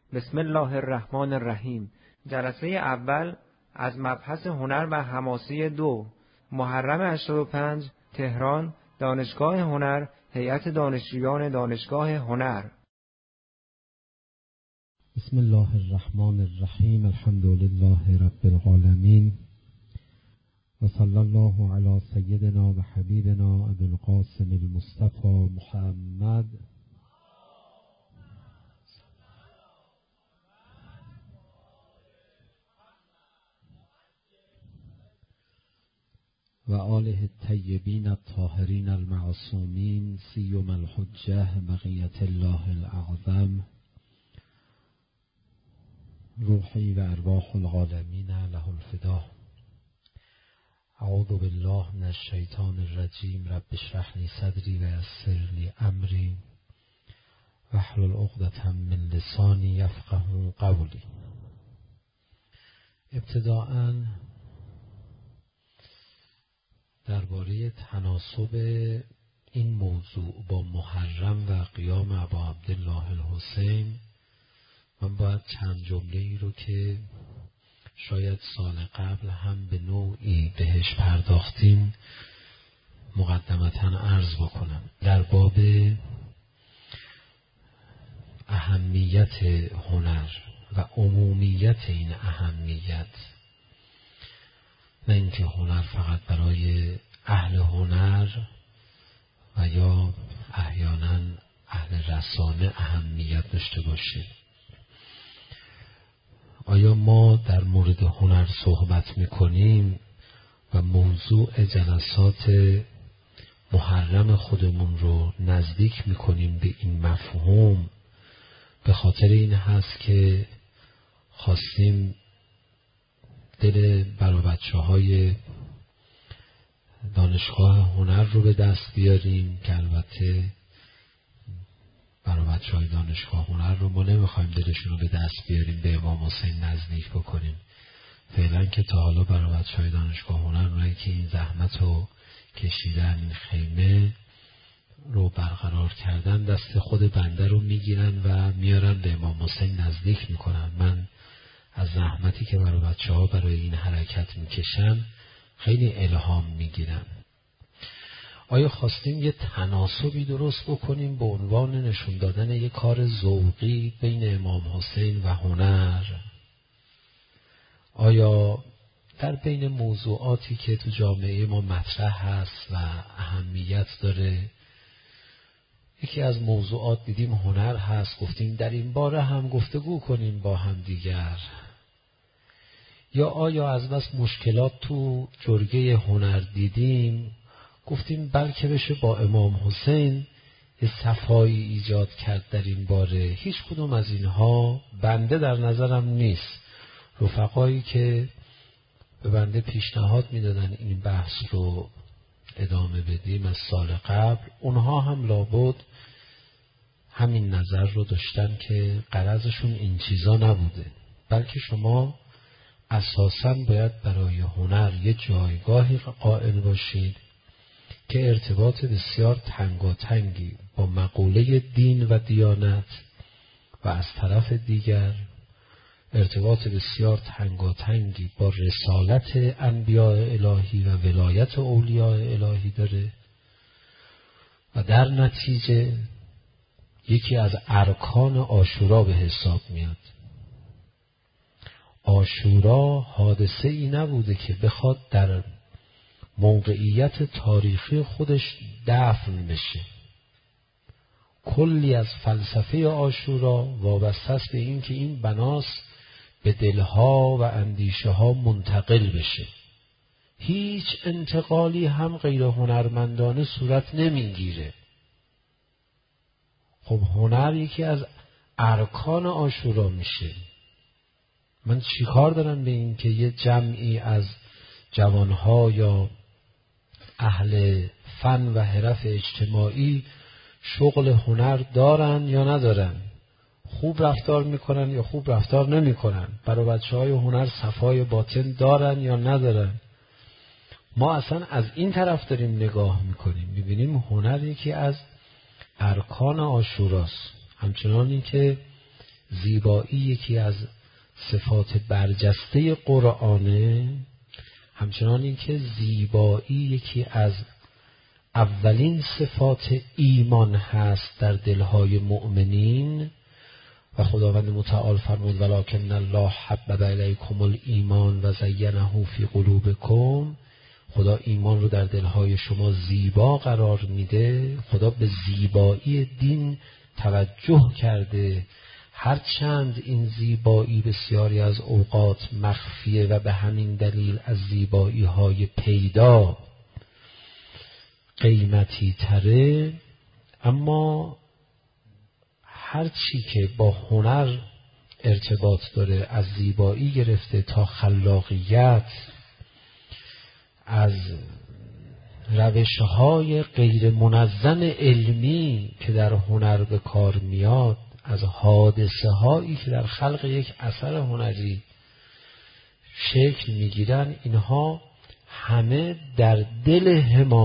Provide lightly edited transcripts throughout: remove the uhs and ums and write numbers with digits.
بسم الله الرحمن الرحیم. جلسه اول از مبحث هنر و حماسه 2، محرم 85، تهران، دانشگاه هنر، هیئت دانشجویان دانشگاه هنر. بسم الله الرحمن الرحیم. الحمد لله رب العالمین و صلی الله علی سیدنا و حبیبنا ابی القاسم المصطفى محمد و آله الطیبین الطاهرین المعصومین سیما الحجة بقیة الله الاعظم روحی و ارواح العالمین له الفدا. اعوذ بالله من الشیطان الرجیم. رب اشرح لی صدری و یسر لی امری واحلل عقدة من لسانی یفقهوا قولی. ابتداءً درباره تناسب این موضوع با محرم و قیام ابا عبدالله الحسین من باید چند جمله ای رو که شاید سال قبل هم به نوعی بهش پرداختیم مقدمتاً عرض بکنم. در باب اهمیت هنر و عمومیت این اهمیت، نه اینکه هنر فقط برای اهل هنر و یا احیانا اهل رسانه اهمیت داشته باشه. آیا ما در مورد هنر صحبت میکنیم و موضوع جلسات محرم خودمون رو نزدیک میکنیم به این مفهوم به خاطر این هست که خواستیم دل برای بچه‌های دانشگاه هنر رو به دست بیاریم که البته برای بچه‌های دانشگاه هنر رو ما نمیخوایم دلشون رو به دست بیاریم به امام حسین نزدیک بکنیم. فعلا که تا حالا برای بچه‌های دانشگاه هنر اونایی که این زحمت رو کشیدن، این خیمه رو برقرار کردن، دست خود بنده رو میگیرن و میارن به امام حسین نزدیک میکنن. من از زحمتی که برای بچه‌ها برای این حرکت میکشن خیلی الهام میگیرم. آیا خواستیم یه تناسبی درست بکنیم به عنوان نشون دادن یه کار ذوقی بین امام حسین و هنر؟ آیا در بین موضوعاتی که تو جامعه ما مطرح هست و اهمیت داره، یکی از موضوعات دیدیم هنر هست، گفتیم در این باره هم گفتگو کنیم با هم دیگر؟ یا آیا از بس مشکلات تو جرگه هنر دیدیم گفتیم بلکه بشه با امام حسین یه صفایی ایجاد کرد در این باره؟ هیچ کدوم از اینها بنده در نظرم نیست. رفقایی که به بنده پیشنهاد میدادن این بحث رو ادامه بدیم از سال قبل، اونها هم لابد همین نظر رو داشتن که غرضشون این چیزا نبوده، بلکه شما اساساً باید برای هنر یه جایگاهی قائل باشید که ارتباط بسیار تنگاتنگی با مقوله دین و دیانت و از طرف دیگر ارتباط بسیار تنگاتنگی با رسالت انبیاء الهی و ولایت اولیاء الهی داره و در نتیجه یکی از ارکان عاشورا به حساب میاد. عاشورا حادثه ای نبوده که بخواد در موقعیت تاریخی خودش دفن بشه. کلی از فلسفه عاشورا وابسته است به این که این بناس به دلها و اندیشه ها منتقل بشه. هیچ انتقالی هم غیر هنرمندانه صورت نمیگیره. خب هنر یکی از ارکان عاشورا میشه. من چیکار دارم به این که یه جمعی از جوانها یا اهل فن و حرف اجتماعی شغل هنر دارن یا ندارن، خوب رفتار میکنن یا خوب رفتار نمیکنن، برای بچه‌های هنر صفای باطن دارن یا ندارن؟ ما اصلا از این طرف داریم نگاه میکنیم، میبینیم هنر یکی از ارکان عاشوراست. همچنانی که زیبایی یکی از صفات برجسته قرآنه، همچنان اینکه زیبایی یکی از اولین صفات ایمان هست در دلهای مؤمنین. و خداوند متعال فرمود ولکن الله حبب الیکم الایمان و زینه فی قلوبکم. خدا ایمان رو در دلهای شما زیبا قرار میده. خدا به زیبایی دین توجه کرده، هرچند این زیبایی بسیاری از اوقات مخفیه و به همین دلیل از زیبایی های پیدا قیمتی تره، اما هرچی که با هنر ارتباط داره، از زیبایی گرفته تا خلاقیت، از روش‌های غیر منظم علمی که در هنر به کار میاد، از حادثه هایی که در خلق یک اثر هنری شکل میگیرن، اینها همه در دل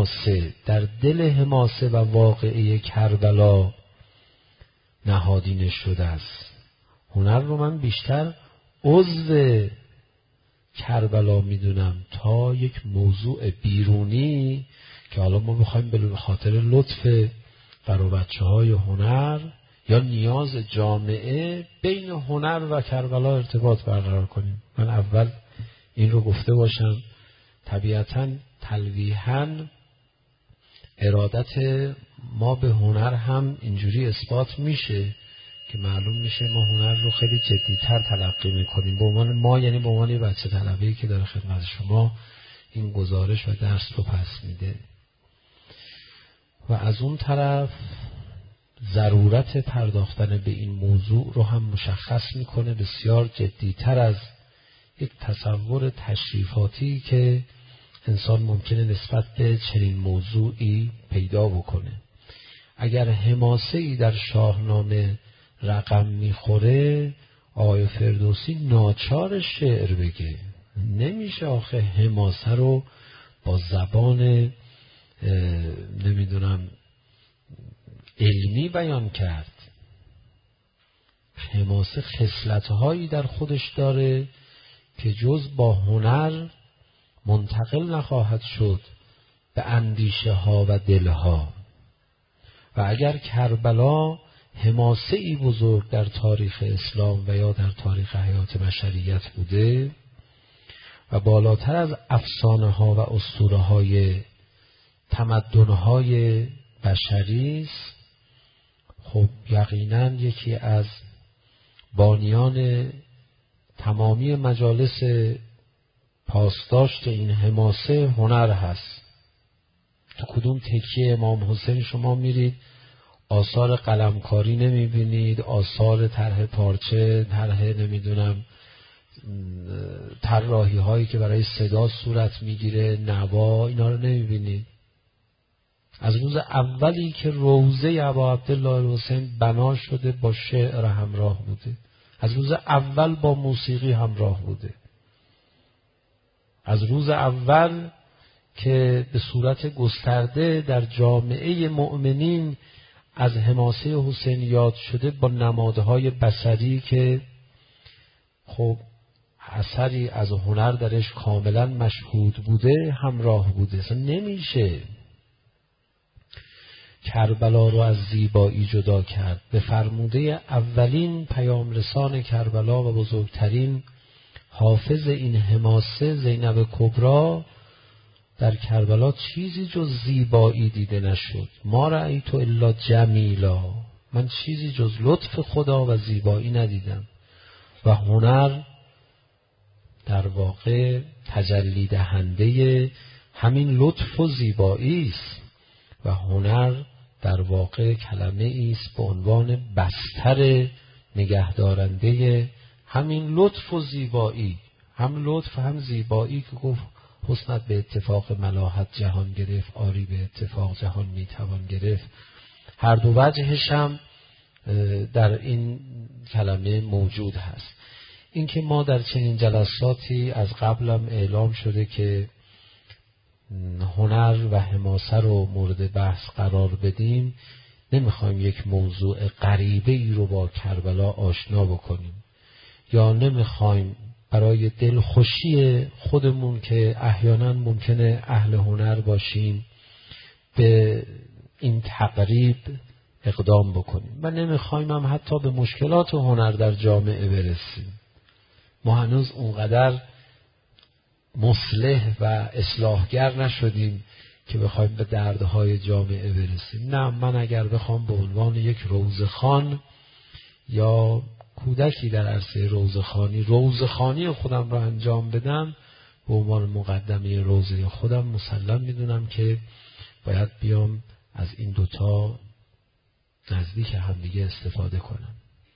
حماسه و واقعه کربلا نهادینه شده است. هنر رو من بیشتر عضو کربلا میدونم تا یک موضوع بیرونی که حالا ما میخوایم به خاطر لطف برای بچه‌های هنر یا نیاز جامعه بین هنر و کربلا ارتباط برقرار کنیم. من اول این رو گفته باشم. طبیعتاً تلویحاً ارادت ما به هنر هم اینجوری اثبات میشه که معلوم میشه ما هنر رو خیلی جدی‌تر تلقی میکنیم. به عنوان ما یعنی به عنوان بچه طلبه‌ای که داره خدمت شما این گزارش و درس رو پس میده. و از اون طرف ضرورت پرداختن به این موضوع رو هم مشخص میکنه، بسیار جدی‌تر از یک تصور تشریفاتی که انسان ممکنه نسبت به چنین موضوعی پیدا بکنه. اگر حماسه‌ای در شاهنامه رقم میخوره، آقای فردوسی ناچار شعر بگه. نمیشه آخه حماسه رو با زبان علمی بیان کرد. حماسه خصلت‌هایی در خودش داره که جز با هنر منتقل نخواهد شد به اندیشه ها و دلها. و اگر کربلا حماسه‌ای بزرگ در تاریخ اسلام و یا در تاریخ حیات بشریت بوده و بالاتر از افسانه ها و اسطوره های تمدن های بشری است، خب یقینا یکی از بانیان تمامی مجالس پاسداشت این حماسه هنر هست. تو کدوم تکیه امام حسین شما میرید آثار قلمکاری نمیبینید، آثار طرح پارچه، طرح طراحی هایی که برای صدا صورت میگیره، نوا، اینا رو نمیبینید. از روز اولی که روضه ابا عبدالله الحسین بنا شده با شعر همراه بوده، از روز اول با موسیقی همراه بوده، از روز اول که به صورت گسترده در جامعه مؤمنین از حماسه حسین یاد شده، با نمادهای بصری که خب اثری از هنر درش کاملا مشهود بوده همراه بوده. اصلا نمیشه کربلا رو از زیبایی جدا کرد. به فرموده اولین پیام رسان کربلا و بزرگترین حافظ این حماسه زینب کبری، در کربلا چیزی جز زیبایی دیده نشد. ما رأیت الا جمیلا، من چیزی جز لطف خدا و زیبایی ندیدم. و هنر در واقع تجلی دهنده همین لطف و زیبایی است و هنر در واقع کلمه است به عنوان بستر نگهدارنده همین لطف و زیبایی، هم لطف هم زیبایی که گفت حسنت به اتفاق ملاحت جهان گرفت، آری به اتفاق جهان میتوان گرفت. هر دو وجهش هم در این کلمه موجود هست. اینکه ما در چنین جلساتی از قبلم اعلام شده که هنر و حماسه رو مورد بحث قرار بدیم، نمیخوایم یک موضوع غریبه ای رو با کربلا آشنا بکنیم، یا نمیخوایم برای دلخوشی خودمون که احیانا ممکنه اهل هنر باشیم به این تقریب اقدام بکنیم و نمیخوایم هم حتی به مشکلات هنر در جامعه برسیم. ما هنوز اونقدر مصلح و اصلاحگر نشدیم که بخوایم به دردهای جامعه برسیم. نه، من اگر بخوام به عنوان یک روزخوان یا کودکی در عرصه روزخوانی خودم را انجام بدم، به عنوان مقدمه روزه خودم مسلم میدونم که باید بیام از این دوتا نزدیک همدیگه استفاده کنم.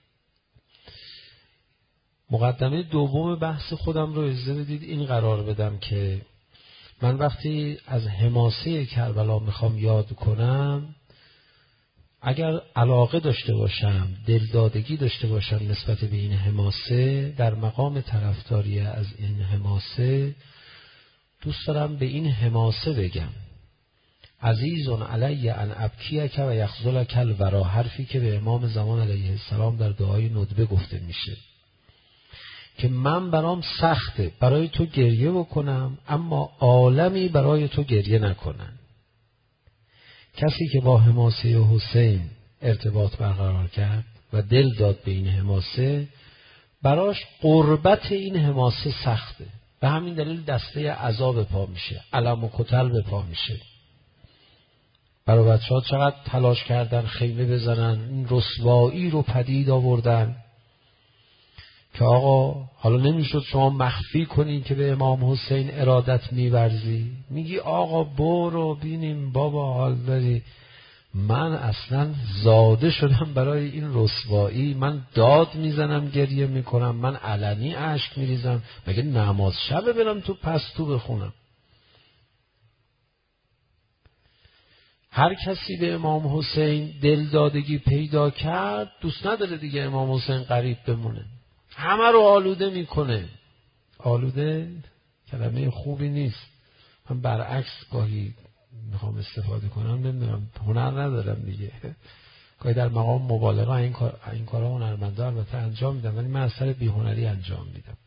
مقدمه دوم بحث خودم رو اجازه بدید این قرار بدم که من وقتی از حماسه کربلا میخوام یاد کنم، اگر علاقه داشته باشم، دلدادگی داشته باشم نسبت به این حماسه، در مقام طرفداری از این حماسه دوست دارم به این حماسه بگم عزیز علی ان ابکیک و یخذلک الورا، حرفی که به امام زمان علیه السلام در دعای ندبه گفته میشه که من برام سخته برای تو گریه بکنم اما عالمی برای تو گریه نکنن. کسی که با حماسه حسین ارتباط برقرار کرد و دل داد به این حماسه، براش قربت این حماسه سخته، به همین دلیل دسته عذاب پا میشه، علم و کتل به پا میشه. برای بچه‌ها چقدر تلاش کردن خیمه بزنن، این رسوایی رو پدید آوردن که آقا حالا نمیشد شما مخفی کنین که به امام حسین ارادت میورزی. میگی آقا برو بینیم بابا حال داری، من اصلا زاده شدم برای این رسوایی، من داد میزنم گریه میکنم، من علنی اشک میریزم، مگه نماز شب برم تو پستو بخونم؟ هر کسی به امام حسین دلدادگی پیدا کرد دوست نداره دیگه امام حسین غریب بمونه، همه رو آلوده میکنه. آلوده کلمه خوبی نیست، من برعکس گاهی میخوام استفاده کنم، نمیدونم هنر ندارم دیگه، گاهی در مقام مبالغه این کارا هنرمندا البته انجام میدم، ولی من از سر بی‌هنری انجام میدم.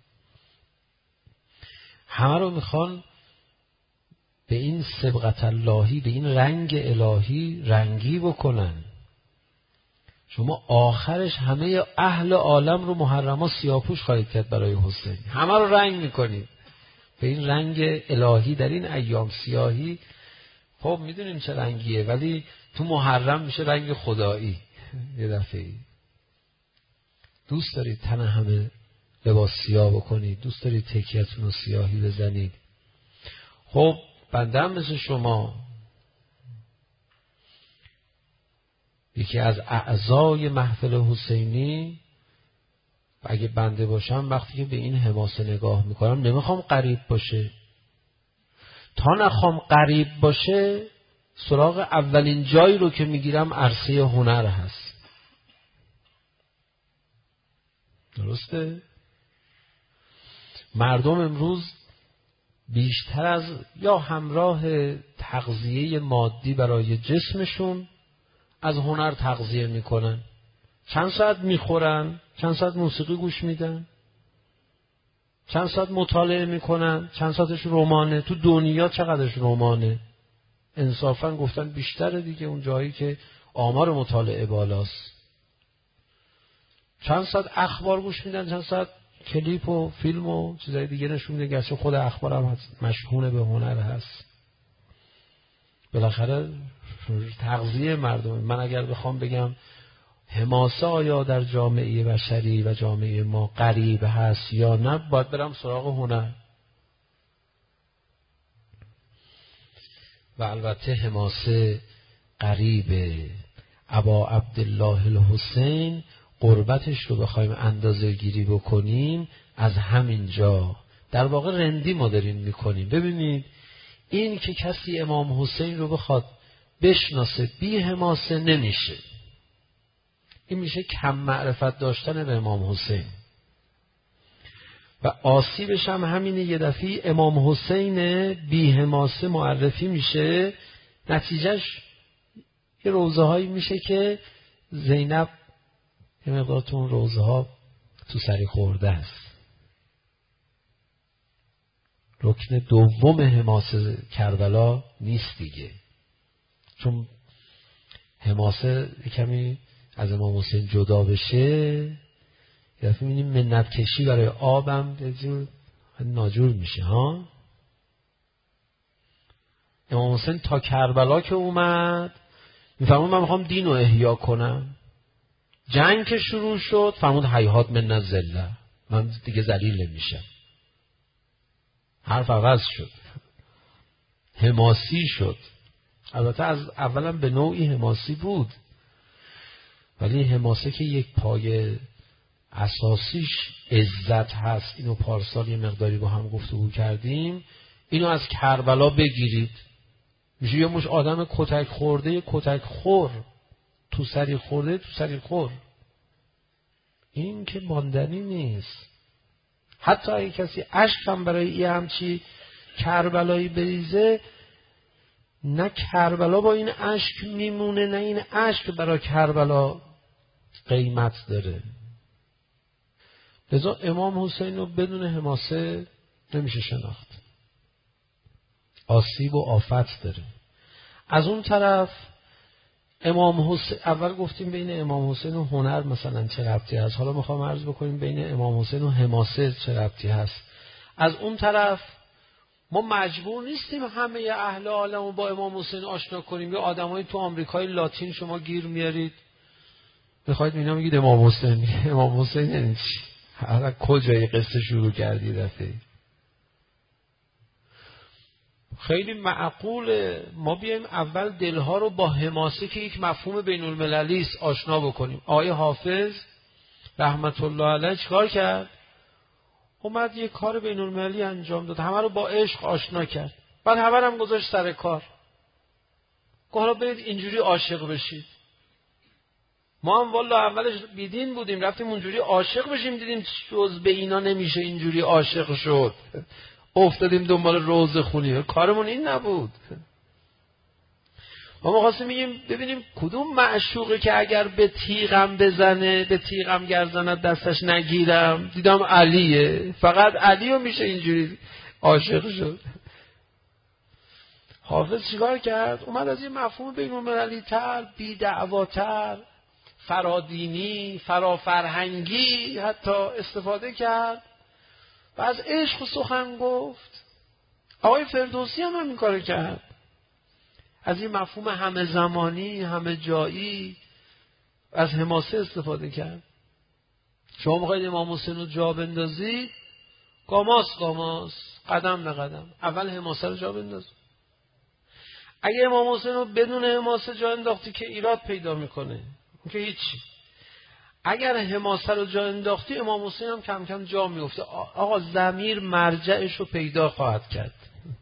همه رو میخوان به این سبقت اللهی، به این رنگ الهی رنگی بکنن. شما آخرش همه اهل عالم رو محرما سیاه‌پوش خواهید کرد برای حسین، همه رو رنگ میکنید به این رنگ الهی. در این ایام سیاهی خب میدونیم چه رنگیه، ولی تو محرم میشه رنگ خدایی. یه دفعه دوست دارید تن همه لباس سیاه بکنید، دوست دارید تکیه‌تون رو سیاهی بزنید. خب بنده هم مثل شما یکی از اعضای محفل حسینی، اگه بنده باشم وقتی که به این حماسه نگاه میکنم نمیخوام غریب باشه. تا نخوام غریب باشه سراغ اولین جایی رو که میگیرم عرصه هنر هست. درسته؟ مردم امروز بیشتر از یا همراه تغذیه مادی برای جسمشون از هنر تغذیه میکنن. چند ساعت میخورن، چند ساعت موسیقی گوش میدن، چند ساعت مطالعه میکنن، چند ساعتش رمانه. تو دنیا چقدرش رمانه؟ انصافا گفتن بیشتره دیگه اون جایی که آمار مطالعه بالاست. چند ساعت اخبار گوش میدن، چند ساعت کلیپ و فیلم و چیزای دیگه نشون میده، گرچه خود اخبار هم مشهون به هنر هست. بالاخره تغذیه مردم. من اگر بخوام بگم حماسه آیا در جامعه بشری و جامعه ما غریب هست یا نه، باید برم سراغ هنر. و البته حماسه غریبه. ابا عبدالله الحسین قربتش رو بخوایم اندازه گیری بکنیم از همین جا در واقع رندی ما داریم میکنیم. ببینید این که کسی امام حسین رو بخواد بشناسه بی حماسه نمیشه. این میشه کم معرفت داشتن به امام حسین و آسیبش هم همینه. یه دفعه امام حسین بی حماسه معرفی میشه، نتیجهش یه روضه هایی میشه که زینب یه مقدار تو اون روضه ها تو سری خورده است. رکن دوم حماسه کربلا نیست دیگه، چون حماسه کمی از امام حسین جدا بشه یا می‌بینیم منت کشی برای آبم به جور ناجور میشه ها. امام حسین تا کربلا که اومد میفرمود من میخوام دین رو احیا کنم. جنگ که شروع شد فرمود هیهات من الذله، من دیگه ذلیل نمیشم. حرف عوض شد، حماسی شد. البته از اولا به نوعی حماسی بود، ولی حماسه که یک پای اساسیش عزت هست، اینو پارسال یه مقداری با هم گفتگو کردیم، اینو از کربلا بگیرید. میشه یه مش آدم کتک خورده کتک خور، تو سری خورده تو سری خور. این که ماندنی نیست. حتی اگه کسی اشک هم برای یه همچی کربلایی بریزه، نه کربلا با این اشک میمونه، نه این اشک برای کربلا قیمت داره. لذا امام حسین رو بدون حماسه نمیشه شناخت. آسیب و آفت داره. از اون طرف امام حسین، اول گفتیم بین امام حسین و هنر مثلا چه ربطی هست، حالا میخوام عرض بکنیم بین امام حسین و حماسه چه ربطی هست. از اون طرف ما مجبور نیستیم همه اهل عالم رو با امام حسین آشنا کنیم. یا آدمایی تو آمریکای لاتین شما گیر میارید میخواید اینا میگید امام حسین. امام حسین یعنی چی؟ هر کجای قصه شروع کردی دفعه. خیلی معقوله ما بیایم اول دلها رو با حماسه که یک مفهوم بین المللی است آشنا بکنیم. آقای حافظ رحمت الله علیه چیکار کرد؟ اومد یک کار بین المللی انجام داد، همه رو با عشق آشنا کرد، بعد همه رو هم گذاشت سر کار. گفت حالا برید اینجوری عاشق بشید. ما هم والا اولش بیدین بودیم، رفتیم اونجوری عاشق بشیم، دیدیم جز به اینا نمیشه اینجوری عاشق شد، افتادیم دنبال روزه خونی. کارمون این نبود. ما خواستیم میگیم ببینیم کدوم معشوقه که اگر به تیغم بزنه، به تیغم گرزند دستش نگیرم. دیدم علیه، فقط علیو میشه اینجوری عاشق شد. حافظ چیکار کرد؟ اومد از این مفهوم بین‌المللی تر، بی دعواتر، فرادینی، فرافرهنگی حتی استفاده کرد و از عشق سخن گفت. آقای فردوسی هم همین کار کرد، از این مفهوم همه زمانی همه جایی از حماسه استفاده کرد. شما میخواید امام حسین رو جا بندازید، گاماس قدم به قدم اول حماسه رو جا بنداز. اگه امام حسین رو بدون حماسه جا انداختی که ایراد پیدا میکنه، اون که هیچی. اگر حماسه رو جا انداختی امام حسین هم کم کم جا میفته. آقا ضمیر مرجعش رو پیدا خواهد کرد.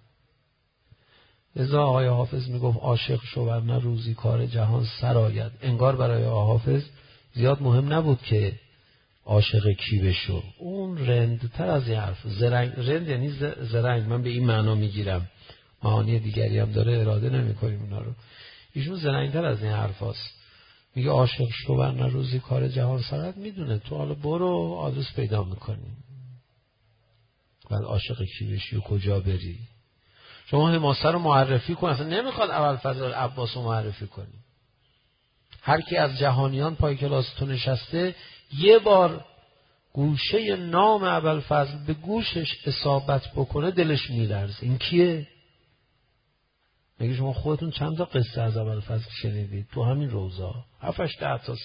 لذا آقای حافظ میگفت عاشق شو ورنه روزی کار جهان سر آید. انگار برای آقای حافظ زیاد مهم نبود که عاشق کی بشو. اون رندتر از این حرف. رند یعنی زرنگ، من به این معنا میگیرم، معانی دیگری هم داره، اراده نمی کنیم اونا رو. ایشون زرنگتر از این حرف هست. میگه عاشق شو ورنه روزی کار جهان سر آید. میدونه تو حالا برو آدرس پیدا میکنی، بعد عاشق کی بشی و کجا بری. شما حماسه رو معرفی کن، اصلا نمیخواد ابوالفضل عباس رو معرفی کنی. هر کی از جهانیان پای کلاس تو نشسته یه بار گوشه نام ابوالفضل به گوشش اصابت بکنه دلش میلرزه. این کیه؟ میگه شما خودتون چند تا قصه از ابوالفضل شنیدید تو همین روضا؟ 7-8 تا.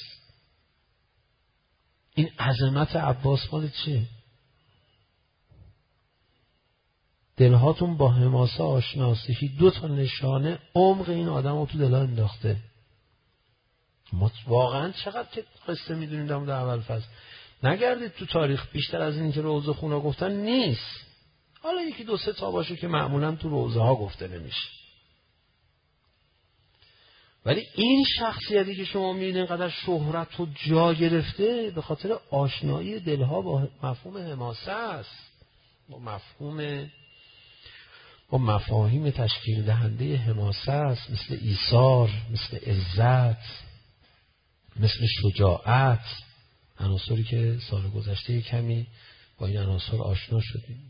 این عظمت عباس مال چیه؟ دلهاتون با حماسه آشناست. 2 تا نشانه عمق این آدم رو تو دلها انداخته. ما واقعا چقدر که قصه میدونیم در مورد ابوالفضل. نگردید تو تاریخ، بیشتر از این که روضه خونا گفتن نیست. حالا 1-2-3 تا باشه که معمولا تو روضه ها گفته نمیشه. ولی این شخصیتی که شما میبینید اینقدر شهرت و جا گرفته به خاطر آشنایی و مفاهیم تشکیل دهنده حماسه است، مثل ایثار، مثل عزت، مثل شجاعت، عناصری که سال گذشته کمی با این عناصر آشنا شدیم.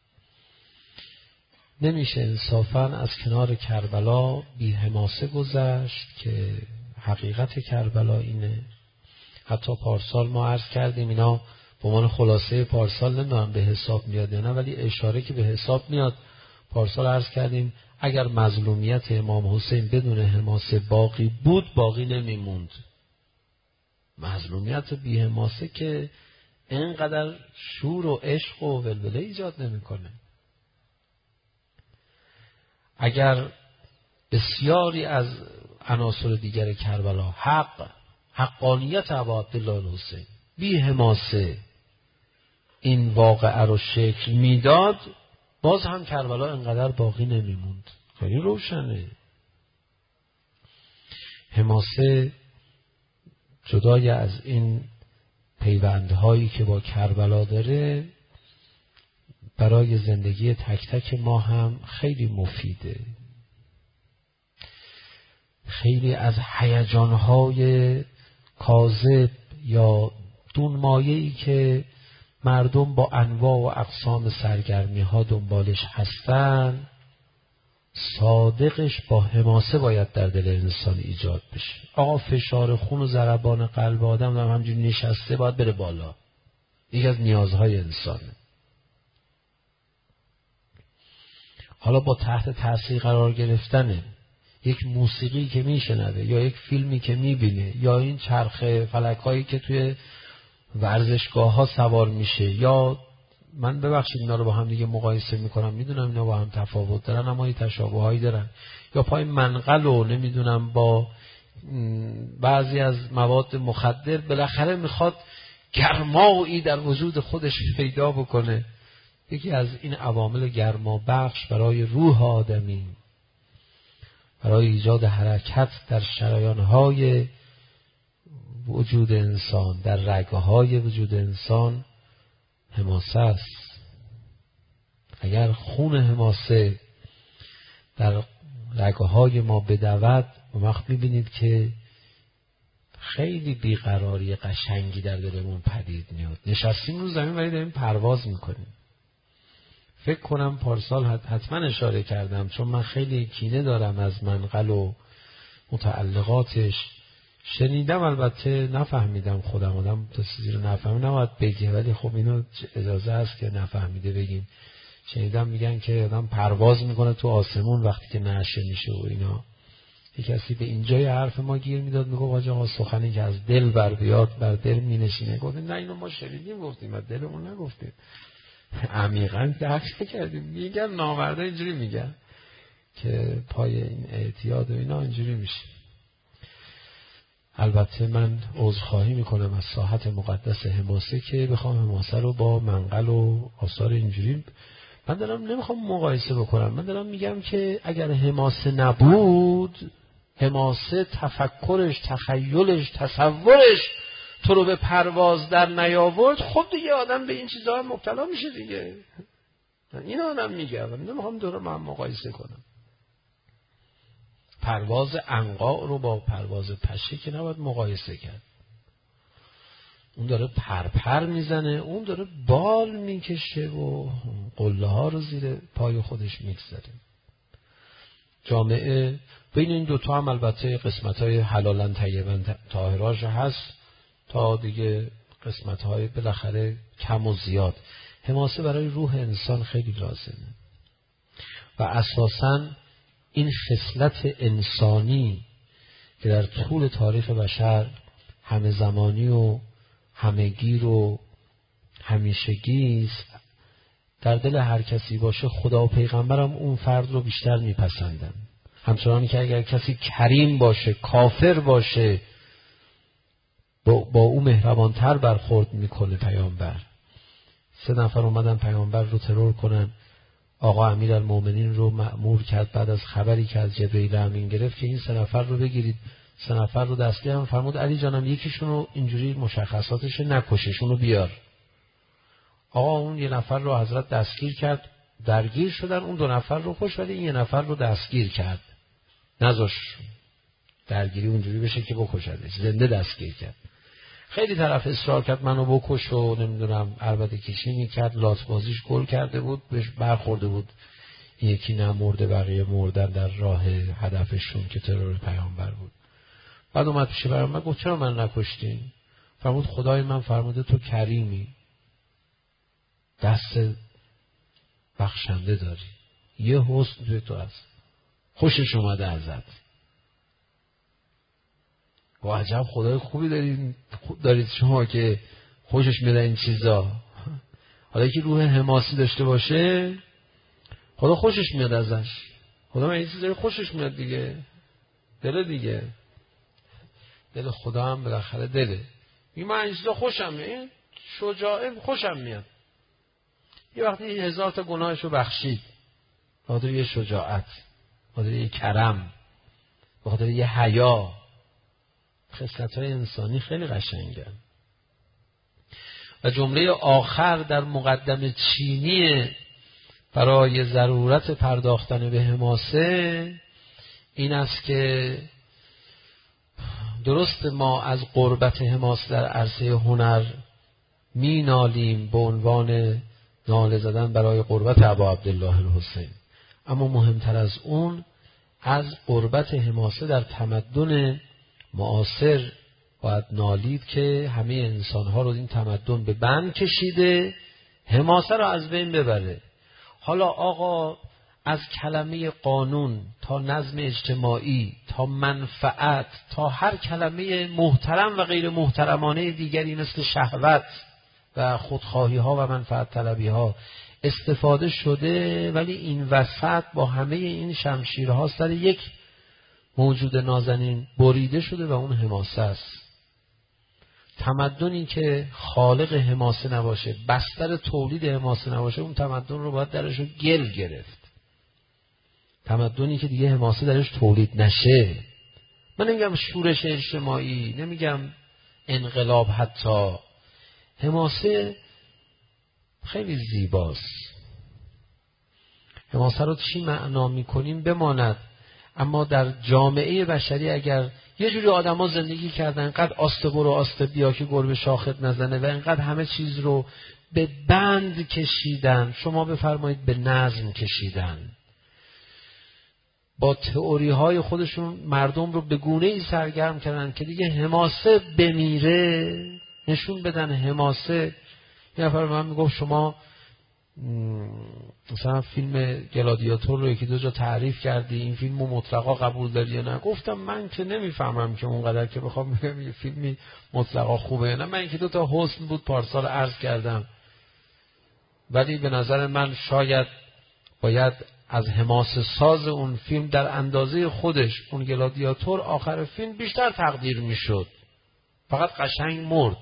نمیشه انصافاً از کنار کربلا بی حماسه گذشت که حقیقت کربلا اینه. حتی پارسال ما عرض کردیم، اینا به عنوان خلاصه پارسال نمیدونم به حساب میاد یا نه، ولی اشاره که به حساب میاد. پارسال عرض کردیم اگر مظلومیت امام حسین بدون حماسه باقی بود، باقی نمیموند. مظلومیت بی حماسه که اینقدر شور و عشق و ولوله ایجاد نمیکنه. اگر بسیاری از عناصر دیگر کربلا، حقانیت ابا عبدالله الحسین بی حماسه این واقعه رو شکل میداد، باز هم کربلا انقدر باقی نمیموند. خیلی روشنه. حماسه جدای از این پیوندهایی که با کربلا داره، برای زندگی تک تک ما هم خیلی مفیده. خیلی از هیجانهای کاذب یا دونمایه‌ای که مردم با انواع و اقسام سرگرمی‌ها دنبالش هستن، صادقش با حماسه باید در دل انسان ایجاد بشه. آقا فشار خون و ضربان قلب آدم همینجوری نشسته باید بره بالا. یکی از نیازهای انسانه. حالا با تحت تاثیر قرار گرفتن یک موسیقی که میشنوه یا یک فیلمی که میبینه یا این چرخ فلکایی که توی ورزشگاه ها سوار میشه، یا من ببخشید اینا رو با هم دیگه مقایسه میکنم، میدونم اینا با هم تفاوت دارن اما یه تشابهایی دارن، یا پای منقل و نمیدونم با بعضی از مواد مخدر، بالاخره میخواد گرمایی در وجود خودش پیدا بکنه. یکی از این عوامل گرما بخش برای روح آدمی، برای ایجاد حرکت در شریان‌های وجود انسان، در رگ‌های وجود انسان، حماسه است. اگر خون حماسه در رگ‌های ما بدود، اون وقت می‌بینید که خیلی بیقراری قشنگی در دلمون پدید میاد. نشستیم رو زمین ولی داریم پرواز میکنیم. فکر کنم پارسال حتما اشاره کردم، چون من خیلی کینه دارم از منقل و متعلقاتش. شنیدم، البته نفهمیدم، خودم آدم تا چیزی رو نفهمید نباید بگه، ولی خب اینو اجازه هست که نفهمیده بگیم. شنیدم میگن که آدم پرواز میکنه تو آسمون وقتی که نعشه میشه و اینا. یک کسی به اینجای حرف ما گیر میداد، میگه آقا سخنی که از دل بر بیاد بر دل مینشینه. گفتیم نه اینو ما شنیدیم گفتیم، از دلمون نگفتیم، عمیقاً درک نکردیم. میگن نامردا اینجوری میگن که پای این اعتیاد و اینا اینجوری میشه. البته من عذرخواهی میکنم از ساحت مقدس حماسه که بخوام حماسه رو با منقل و آثار اینجوری، من دارم نمیخوام مقایسه بکنم، من دارم میگم که اگر حماسه نبود، حماسه تفکرش، تخیلش، تصورش تو رو به پرواز در نیاورد، خب دیگه آدم به این چیزها هم مبتلا میشه دیگه. این آدم میگه، من نمیخوام دور من مقایسه کنم. پرواز عنقا رو با پرواز پشه که نباید مقایسه کرد. اون داره پرپر میزنه، اون داره بال میکشه و قله ها رو زیر پای خودش میگذاره. جامعه بین این دوتا هم البته قسمت های حلالن طیبن طاهراش هست تا دیگه قسمت های بالاخره کم و زیاد. حماسه برای روح انسان خیلی لازمه و اساساً این خصلت انسانی که در طول تاریخ بشر همه زمانی و همگیر و همیشگی است، در دل هر کسی باشه، خدا و پیغمبرم اون فرد رو بیشتر میپسندن. همچنان که اگر کسی کریم باشه، کافر باشه، با او مهربانتر برخورد میکنه پیامبر. 3 نفر اومدن پیامبر رو ترور کنن، آقا امیرالمومنین رو مأمور کرد بعد از خبری که از جبرئیل امین گرفت که این 3 نفر رو بگیرید. 3 نفر رو دستگیر هم فرمود علی جانم یکیشون رو اینجوری مشخصاتش نکششون رو بیار. آقا اون 1 نفر رو حضرت دستگیر کرد، درگیر شدن، اون 2 نفر رو کشت ولی این 1 نفر رو دستگیر کرد، نذاش درگیری اونجوری بشه که بکشدش، زنده دستگیر کرد. خیلی طرف اصرار کرد منو بکش و نمیدونم عربده کشی میکرد، لاتبازیش گل کرده بود، بهش برخورده بود، این یکی نمرده بقیه مردن در راه هدفشون که ترور پیامبر بود. بعد اومد پیش پیامبر گفت چرا من نکشتین؟ فرمود خدای من فرموده تو کریمی، دست بخشنده داری، یه حسن توی تو هست، خوشش اومده ازت. و عجب خدای خوبی دارید شما که خوشش میاد این چیزا. حالا که روح حماسی داشته باشه خدا خوشش میاد ازش. خدا من این چیزا خوشش میاد دیگه، دل دیگه، دل خدا هم بالاخره دله. من این چیزا خوشم میاد، شجاعه خوشم میاد. یه وقتی 1000 تا گناهشو بخشید به خاطر یه شجاعت، به خاطر یه کرم، به خاطر یه حیا. خصلت‌های انسانی خیلی قشنگن. و جمله آخر در مقدمه چینی برای ضرورت پرداختن به حماسه این است که درست ما از قربت حماسه در عرصه هنر می نالیم به عنوان ناله زدن برای قربت ابا عبدالله الحسین، اما مهمتر از اون از قربت حماسه در تمدن معاصر باید نالید که همه انسانها رو این تمدن به بند کشیده، حماسه رو از بین ببره. حالا آقا از کلمه قانون تا نظم اجتماعی تا منفعت تا هر کلمه محترم و غیر محترمانه دیگری مثل شهوت و خودخواهی ها و منفعت طلبی ها استفاده شده، ولی این وسط با همه این شمشیرها سر یک موجود نازنین بریده شده و اون حماسه است. تمدنی که خالق حماسه نباشه، بستر تولید حماسه نباشه، اون تمدن رو باید درش رو گل گرفت. تمدنی که دیگه حماسه درش تولید نشه، من نمیگم شورش اجتماعی، نمیگم انقلاب، حتی حماسه خیلی زیباست. حماسه رو چی معنا میکنیم بماند، اما در جامعه بشری اگر یه جوری آدما زندگی کردن انقدر آسته برو آسته بیا که گربه شاخت نزنه و انقدر همه چیز رو به بند کشیدن، شما بفرمایید به نظم کشیدن، با تئوری های خودشون مردم رو به گونه‌ای سرگرم کردن که دیگه حماسه بمیره. نشون بدن حماسه. یه نفر من میگفت شما مثلا فیلم گلادیاتور رو 1-2 جا تعریف کردی، این فیلم رو مطلقا قبول داری یا نه؟ گفتم من که نمیفهمم که اونقدر که بخوام بگم یه فیلمی مطلقا خوبه یا نه. من 1-2 تا حسن بود پارسال عرض کردم، ولی به نظر من شاید باید از حماسه ساز اون فیلم در اندازه خودش اون گلادیاتور آخر فیلم بیشتر تقدیر میشد، فقط قشنگ مرد.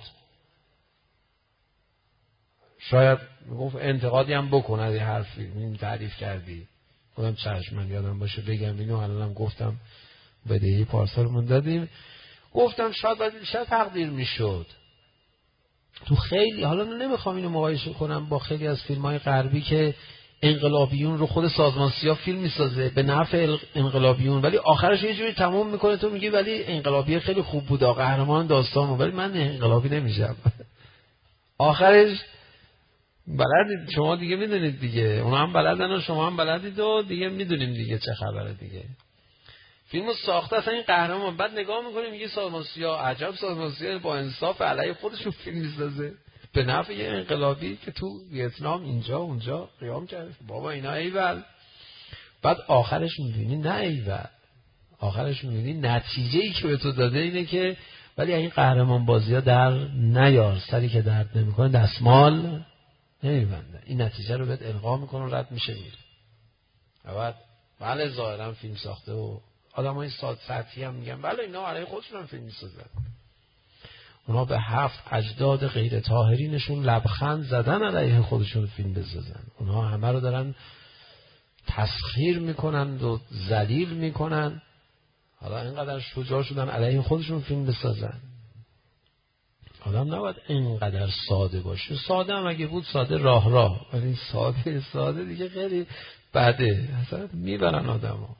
شاید گفت انتقادی هم بکنه از هر فیلم تعریف کردی. خودم چشم، من یادم باشه بگم اینو، الانم گفتم بدهی پارسالمون دادیم، گفتم شاید باید بیشتر تقدیر میشد. تو خیلی، حالا نمیخوام اینو مقایسه کنم با خیلی از فیلم‌های غربی که انقلابیون رو خود سازمان سیاه فیلم میسازه به نفع انقلابیون، ولی آخرش یه جوری تموم میکنه تو میگی ولی انقلابی خیلی خوب بود، قهرمان داستان بود، ولی من انقلابی نمیشم. آخرش بلدید، شما دیگه میدونید دیگه، اونا هم بلدن و شما هم بلدید و دیگه میدونیم دیگه چه خبره دیگه. فیلمو ساخته اصلا این قهرمان، بعد نگاه میکنیم میگه سازمان سیاه، عجب سازمان سیاه با انصاف علیه خودشون فیلم میسازه به نفع یه انقلابی که تو ویتنام اینجا اونجا قیام کرده. بابا اینا ایول. بعد آخرش میبینی نه ایول، آخرش میبینی نتیجه‌ای که به تو داده اینه که ولی این قهرمان بازی‌ها در نیار، سری که درد نمیکنه دستمال نمیبنده. این نتیجه رو بهت القا میکنه و رد میشه میره. بعد بله ظاهرا فیلم ساخته و آدمای سطحی هم میگن بله اینا علیه خودشون هم فیلم میسازن. اونا به 7 اجداد غیر طاهرینشون لبخند زدن علیه خودشون فیلم بسازن. اونا همه رو دارن تسخیر میکنن و ذلیل میکنن، حالا اینقدر شجاع شدن علیه خودشون فیلم بسازن. آدم نباید اینقدر ساده باشه. ساده هم اگه بود ساده راه، ولی ساده دیگه خیلی بده، اصلا میبرن آدمو.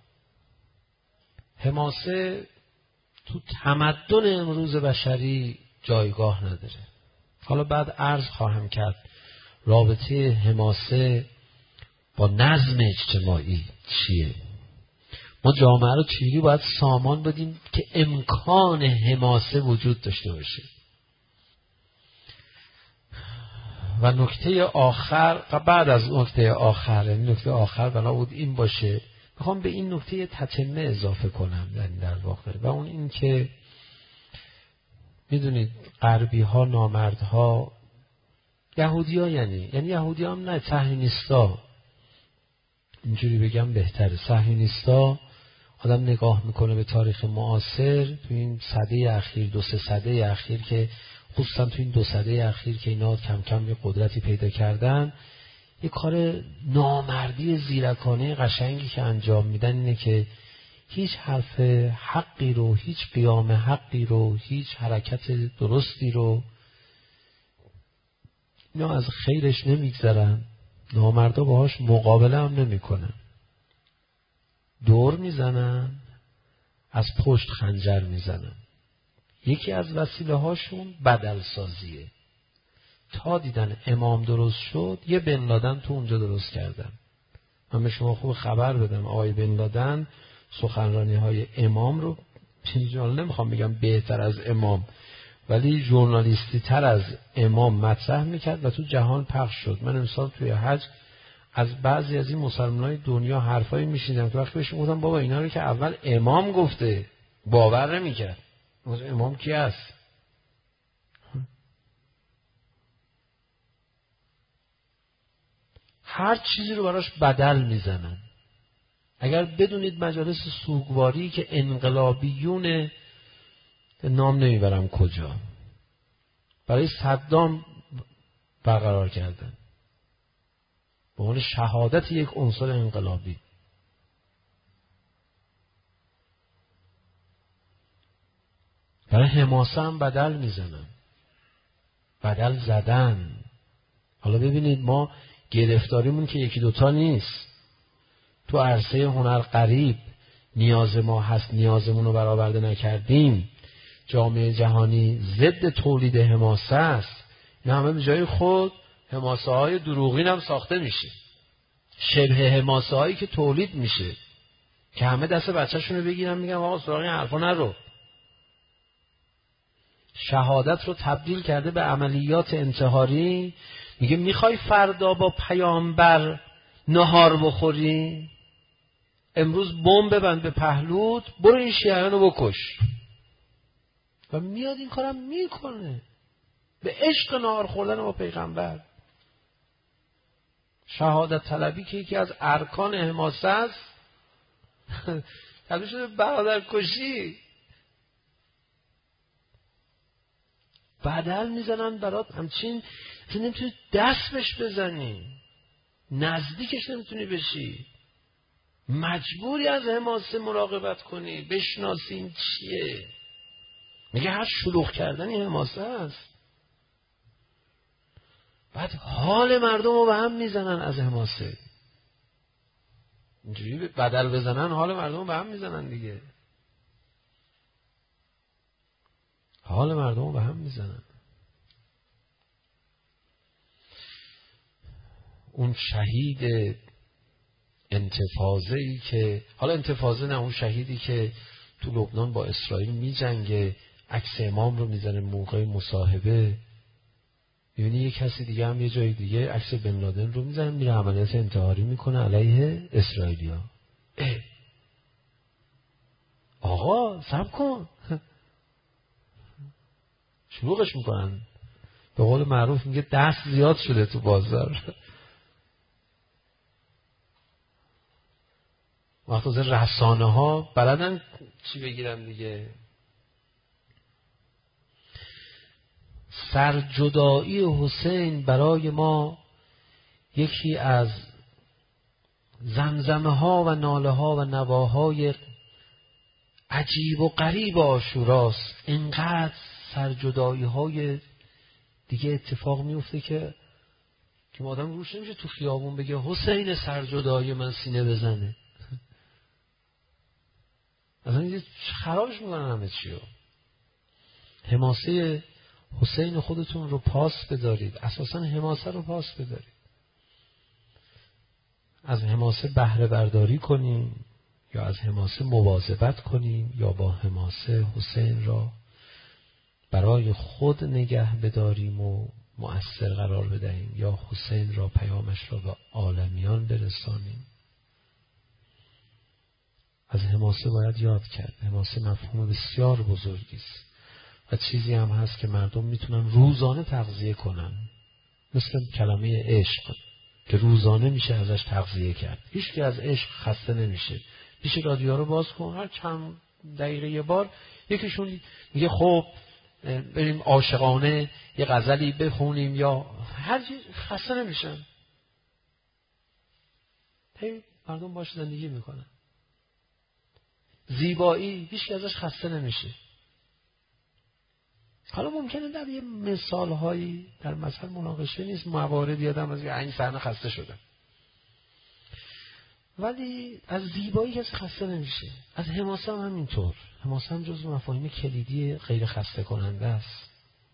حماسه تو تمدن امروز بشری جایگاه نداره. حالا بعد عرض خواهم کرد رابطه حماسه با نظم اجتماعی چیه. ما جامعه رو چجوری باید سامان بدیم که امکان حماسه وجود داشته باشه. و نکته آخر، بعد از نکته آخر، یعنی نکته آخر بنا بود این باشه، میخوام به این نکته تتمه اضافه کنم در واقع، و اون این که میدونید غربی ها، نامردها، یهودی ها، یعنی یهودی ها هم نه، صهیونیستا، اینجوری بگم بهتره. صهیونیستا آدم نگاه میکنه به تاریخ معاصر، تو این سده اخیر، 2-3 سده اخیر که خصوصا تو این 2 سده اخیر که اینا کم کم یه قدرتی پیدا کردن، یه کار نامردی زیرکانه قشنگی که انجام میدن اینه که هیچ حرف حقی رو، هیچ قیام حقی رو، هیچ حرکت درستی رو اینا از خیرش نمیگذرن. نامردا باهاش مقابله هم نمیکنن، دور میزنن، از پشت خنجر میزنن. یکی از وسیله هاشون بدل سازیه. تا دیدن امام درست شد، یه بن لادن تو اونجا درست کردن. من به شما خوب خبر بدم، آقای بن لادن سخنرانی های امام رو، نمیخوام بگم بهتر از امام، ولی ژورنالیستی تر از امام مطرح میکرد و تو جهان پخش شد. من امسال توی حج از بعضی از این مسلمانای دنیا حرفایی میشنیدم که وقتی بهش گفتم بابا اینا رو که اول امام گفته، باور نمیکرد. امام کی است؟ هر چیزی رو براش بدل میزنن. اگر بدونید مجالس سوگواری که انقلابیون، نام نمیبرم کجا، برای صدام برقرار کردن به عنوان شهادت یک عنصر انقلابی، برای حماسه هم بدل میزنن، بدل زدن. حالا ببینید ما گرفتاریمون که یکی دوتا نیست. تو عرصه هنر غریب نیاز ما هست، نیازمون رو برآورده نکردیم. جامعه جهانی ضد تولید حماسه است. این همه به جای خود حماسه های دروغین هم ساخته میشه، شبه حماسه هایی که تولید میشه که همه دست بچه‌شون رو بگیرن میگن آقا سراغ این حرفا نرو. شهادت رو تبدیل کرده به عملیات انتحاری. میگه میخوای فردا با پیامبر نهار بخوری؟ امروز بمب ببند به پهلوت، برو این شیعیان رو بکش. و میاد این کارم میکنه به عشق نهار خوردن با پیغمبر. شهادت طلبی که یکی از ارکان حماسه است تبدیل شده به برادر کشی. بدل میزنن برات، همچین نمیتونی دست بهش بزنی، نزدیکش نمیتونی بشی، مجبوری از حماسه مراقبت کنی، بشناسی این چیه. میگه هر شلوغ کردنی حماسه است. بعد حال مردم رو به هم میزنن از حماسه. اینجوری بدل بزنن حال مردم رو به هم میزنن دیگه. حال مردم رو به هم میزنن. اون شهید انتفاضه‌ای که، حالا انتفاضه نه، اون شهیدی که تو لبنان با اسرائیل میجنگه، عکس امام رو میزنه موقع مصاحبه، میبینی یه کسی دیگه هم یه جای دیگه عکس بن لادن رو میزنه، میره عملیات انتحاری میکنه علیه اسرائیلیا. آقا صبر کن، شلوغش میکنن. به قول معروف میگه دست زیاد شده تو بازار. وقتی رسانه ها بلدن چی بگیرن دیگه. سرجدایی حسین برای ما یکی از زمزمه ها و ناله ها و نواهای عجیب و غریب عاشوراست. اینقدر سرجدایی های دیگه اتفاق میفته که آدم روش نمیشه تو خیابون بگه حسین سرجدای من سینه بزنه. اصلا یه خرابش میکنن همه چی رو. حماسه حسین خودتون رو پاس بدارید. اساسا حماسه رو پاس بدارید. از حماسه بهره برداری کنیم یا از حماسه مواظبت کنیم یا با حماسه حسین را برای خود نگه بداریم و مؤثر قرار بدهیم یا حسین را پیامش را به عالمیان برسانیم. از حماسه باید یاد کرد. حماسه مفهوم بسیار بزرگی است و چیزی هم هست که مردم میتونن روزانه تغذیه کنن، مثل کلمه عشق که روزانه میشه ازش تغذیه کرد. هیچ کی از عشق خسته نمیشه. پیش رادیو رو باز کن، هر چند دقیقه یه بار یکیشون میگه خب بریم عاشقانه یه غزلی بخونیم یا هر چیز، خسته نمیشن. مردم باش زندگی میکنن. زیبایی هیچ کی ازش خسته نمیشه. حالا ممکنه در یه مثال هایی در مثل مناقشه نیست، مواردی آدم از این صحنه خسته شده، ولی از زیبایی کسی خسته نمیشه. از حماسه هم همینطور. حماسه هم جزو مفاهیم کلیدی غیر خسته کننده است.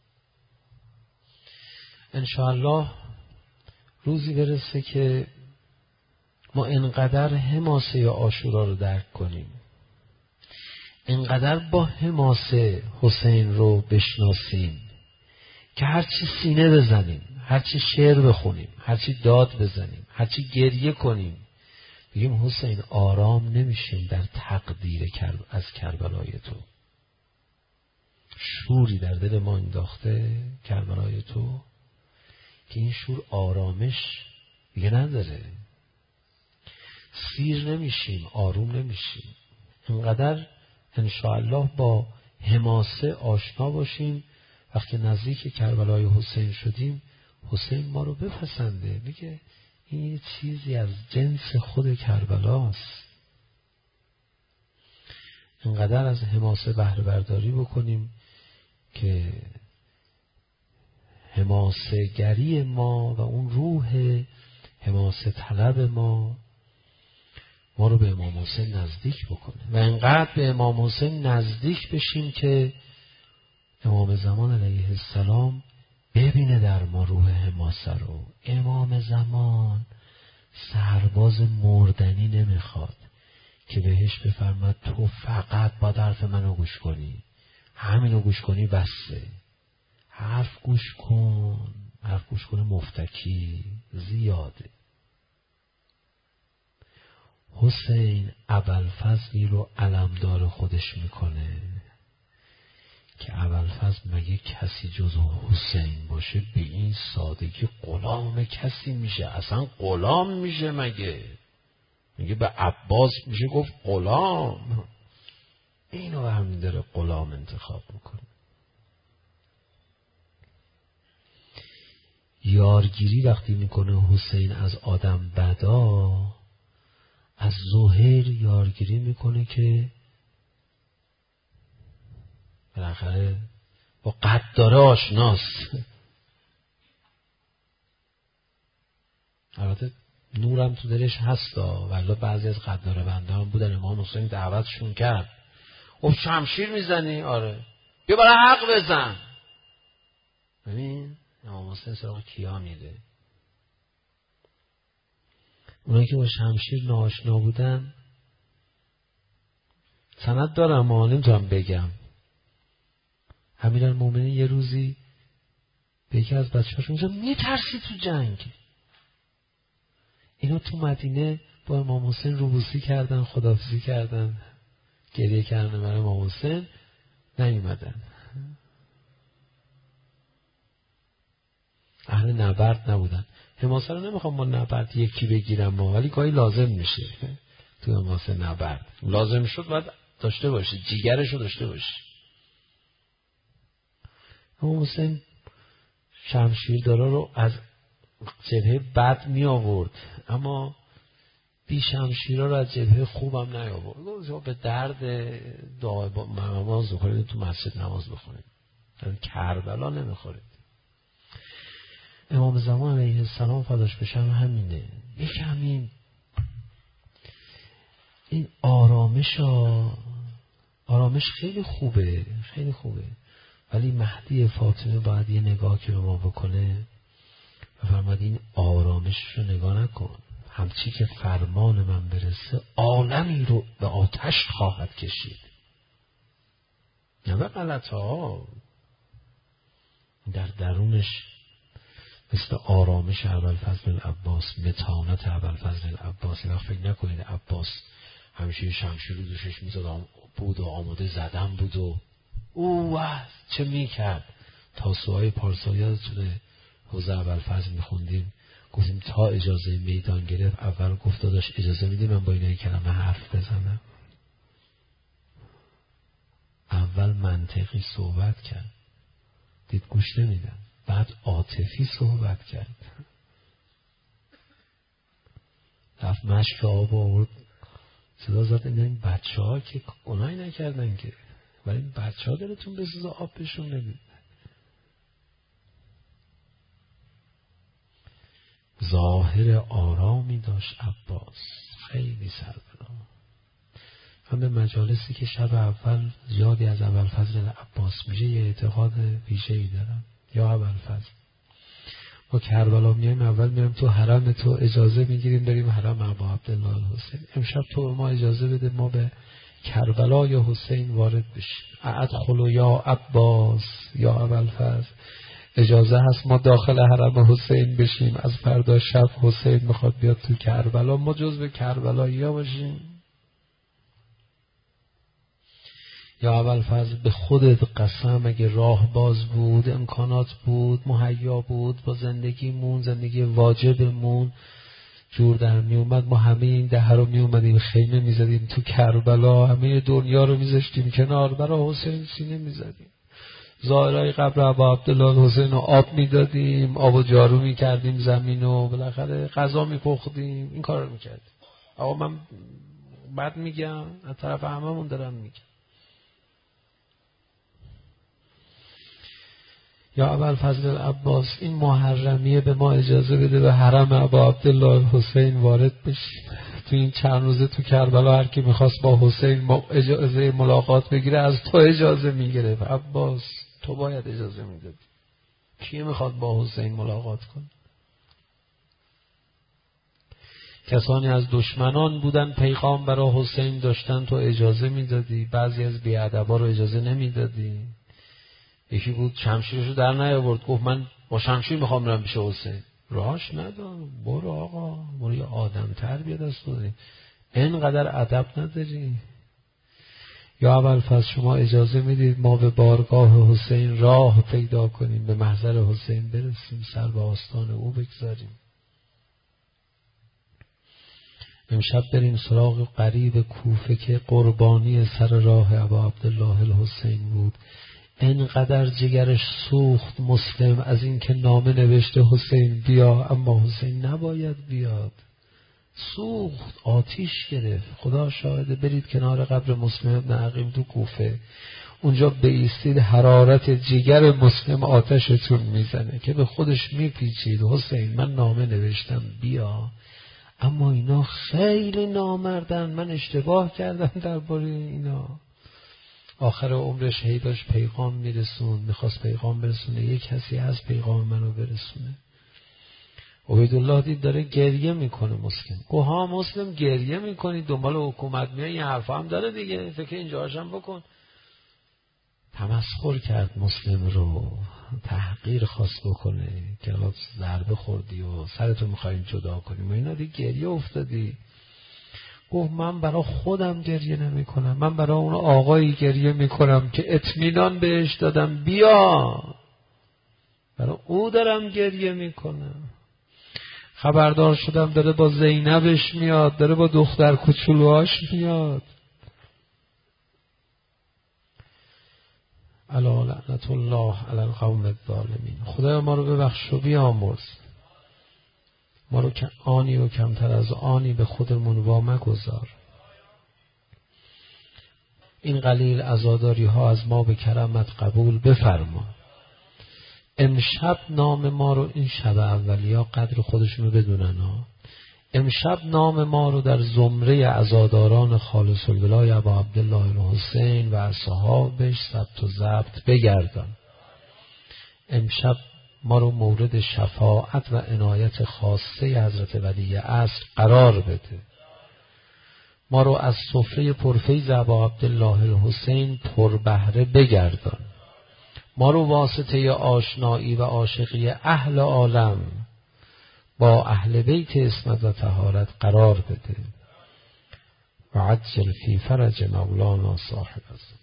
انشاءالله روزی برسه که ما انقدر حماسه عاشورا رو درک کنیم، انقدر با حماسه حسین رو بشناسیم که هرچی سینه بزنیم، هرچی شعر بخونیم، هرچی داد بزنیم، هرچی گریه کنیم، بگیم حسین آرام نمیشیم در تقدیر از کربلای تو. شوری در دل ما انداخته کربلای تو که این شور آرامش دیگه نداره. سیر نمیشیم، آروم نمیشیم. انقدر انشاءالله با حماسه آشنا باشیم وقتی نزدیک کربلای حسین شدیم، حسین ما رو بپسنده، میگه این یه چیزی از جنس خود کربلاست. انقدر از حماسه بهره برداری بکنیم که حماسه گری ما و اون روح حماسه طلب ما رو به امام حسین نزدیک بکنه و انقدر به امام حسین نزدیک بشیم که امام زمان علیه السلام ببینه در ما روح حماسه رو. امام زمان سرباز مردنی نمیخواد که بهش بفرماد تو فقط باید حرف منو گوش کنی، همینو گوش کنی بسه. حرف گوش کن، حرف گوش کنه مفتکی زیاده. حسین ابوالفضلی رو علمدار خودش میکنه که ابوالفضل مگه کسی جز حسین باشه به این سادگی غلام کسی میشه؟ اصلا غلام میشه؟ مگه به عباس میشه گفت غلام؟ اینو همین داره غلام انتخاب میکنه. یارگیری وقتی میکنه حسین از آدم بدا، از زهیر یارگیری میکنه که بالاخره با قداره آشناست. البته نورم تو دلش هستا، ولی بعضی از قداره بنده هم بودن امام حسین دعوتشون کرد. او شمشیر میزنی؟ آره. بیا برای حق بزن. ببین امام حسین سراغ کیا میره؟ اونایی که با شمشیر ناآشنا بودن. سند دارم ما نمیتونم بگم. امیرالمومنین یه روزی به یکی از بچه‌هاش میگه میترسی تو جنگ. اینا تو مدینه با امام حسین روبوسی کردن، خداحافظی کردن، گریه کردن برای امام حسین، نیومدن. اهل نبرد نبودن. حماسه رو نمیخوام با نبرد یکی بگیرم ما، ولی گاهی لازم میشه تو حماسه نبرد. لازم شد باید داشته باشی، جیگرش رو داشته باشی. امام حسین شمشیردارا رو از جبهه بد می آورد، اما بی شمشیرها رو از جبهه خوبم نیاورد. به درد نماز بخورید تو مسجد نماز بخورید، کربلا نمیخورید. امام زمان علیه السلام فداش بشم همینه. همین این آرامش خیلی خوبه، خیلی خوبه، ولی مهدی فاطمه باید یه نگاه که به ما بکنه بفرماد این آرامش رو نگاه نکن، همچی که فرمان من برسه عالمی رو به آتش خواهد کشید. نه به غلط ها، در درونش مثل آرامش ابوالفضل العباس، متانت ابوالفضل العباس. وقت فکر نکنید عباس همیشه شمشیر رو دوشش میزد بود و آماده زدن بود و او چه میکرد. تاسوهای پارسا یادتونه حوزه ابوالفضل میخوندیم، گفتیم تا اجازه میدان گرفت اول گفت داداش اجازه میدی من با این کلمه حرف بزنم؟ اول منطقی صحبت کرد، دید گوش نمیدن، بعد عاطفی صحبت کرد، رفت مشک آب آورد صدا زد این بچه ها که گناهی نکردن که، ولی این بچه ها دلتون بسوزه آب بهشون ندید. ظاهر آرامی داشت عباس، خیلی سربنا. من به مجالسی که شب اول زیادی از ابوالفضل العباس میشه یه اعتقاد ویژه‌ای دارم. یا ابوالفضل ما کربلا میایم، اول میایم تو حرم تو، اجازه میگیریم بریم حرم ابا عبدالله الحسین. امشب تو ما اجازه بده ما به کربلا یا حسین وارد بشیم. ادخلوا یا عباس یا ابوالفضل، اجازه هست ما داخل حرم حسین بشیم. از فردا شب حسین میخواد بیاد تو کربلا، ما جزو کربلایی‌ها باشیم. یا ابوالفضل به خودت قسم اگه راه باز بود، امکانات بود، مهیا بود، با زندگیمون، زندگی واجبمون جور در می اومد، ما همه این ده رو می اومدیم خیمه می زدیم تو کربلا، همه دنیا رو می زشتیم کنار، برای حسین سینه می زدیم، ظاهرهای قبر ابا عبدالله الحسین رو آب می دادیم، آب و جارو می کردیم زمین و بالاخره غذا می پختیم، این کار رو می کردیم. آقا من بعد میگم از طرف هممون دارم میگم. یا ابوالفضل العباس این محرمیه به ما اجازه بده به حرم ابا عبدالله الحسین وارد بشیم. تو این چند روزه تو کربلا هر کی میخواست با حسین اجازه ملاقات بگیره از تو اجازه میگرفت. عباس تو باید اجازه میدادی. کی میخواد با حسین ملاقات کنه؟ کسانی از دشمنان بودن پیغام برای حسین داشتن، تو اجازه میدادی. بعضی از بیادبا رو اجازه نمیدادی. یکی بود شمشیرشو در نیاورد، گفت من با شمشیر میخوام برم پیش حسین. راهش ندار، برو آقا، برو یه آدم تربیت دست داری، اینقدر ادب نداری. یا ابوالفضل شما اجازه میدید ما به بارگاه حسین راه پیدا کنیم، به محضر حسین برسیم، سر به آستان او بگذاریم. امشب بریم سراغ قریب کوفه که قربانی سر راه ابا عبدالله الحسین بود. اینقدر جگرش سوخت مسلم از این که نامه نوشته حسین بیا، اما حسین نباید بیاد. سوخت، آتیش گرفت. خدا شاهده، برید کنار قبر مسلم ابن عقیل تو کوفه، اونجا بایستید، حرارت جگر مسلم آتشتون میزنه که به خودش میپیچید. حسین من نامه نوشتم بیا، اما اینا خیلی نامردن، من اشتباه کردم درباره اینا. آخر عمرش هی داشت پیغام میرسون، میخواست پیغام برسونه، یک کسی از پیغام منو برسونه. عبیدالله دید داره گریه میکنه مسلم. گفت ها مسلم گریه میکنی دنبال حکومت میای، این حرفا هم داره دیگه، فکر اینجاش هم بکن. تمسخر کرد مسلم رو، تحقیر خواست بکنه که الان ضربه خوردی و سرتو میخوایم جدا کنیم و اینا، دیگه گریه افتادی. گفت من برای خودم گریه نمی کنم، من برای اون آقایی گریه می کنم که اطمینان بهش دادم بیا، برای او دارم گریه می کنم. خبردار شدم داره با زینبش میاد، داره با دختر کوچولوهاش میاد. الا لعنت الله علی القوم الظالمین. خدای ما رو ببخش و بیامرز، ما رو آنی و کمتر از آنی به خودمون وامه گذار. این قلیل عزاداری ها از ما به کرمت قبول بفرما. امشب نام ما رو، این شب اولیا قدر خودشونو بدونن ها، امشب نام ما رو در زمره عزاداران خالص الولای ابا عبدالله الحسین و اصحابش ثبت و ضبط بگردان. امشب ما رو مورد شفاعت و عنایت خاصه حضرت ولی عصر قرار بده. ما رو از سفره پرفیض ابا عبدالله الحسین پربهره بگردان. ما رو واسطه آشنایی و عاشقی اهل عالم با اهل بیت عصمت و طهارت قرار بده. و عجل فی فرج مولانا صاحب الزمان.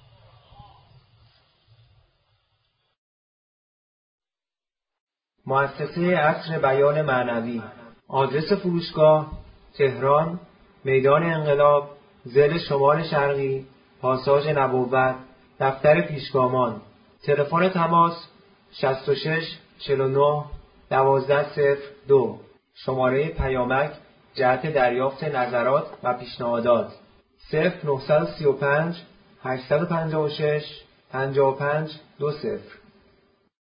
مؤسسه عصر بیان معنوی. آدرس فروشگاه: تهران، میدان انقلاب، ضلع شمال شرقی، پاساژ نبوت، دفتر پیشگامان. تلفن تماس 66 49 1202. شماره پیامک جهت دریافت نظرات و پیشنهادات 0935 856 55 20.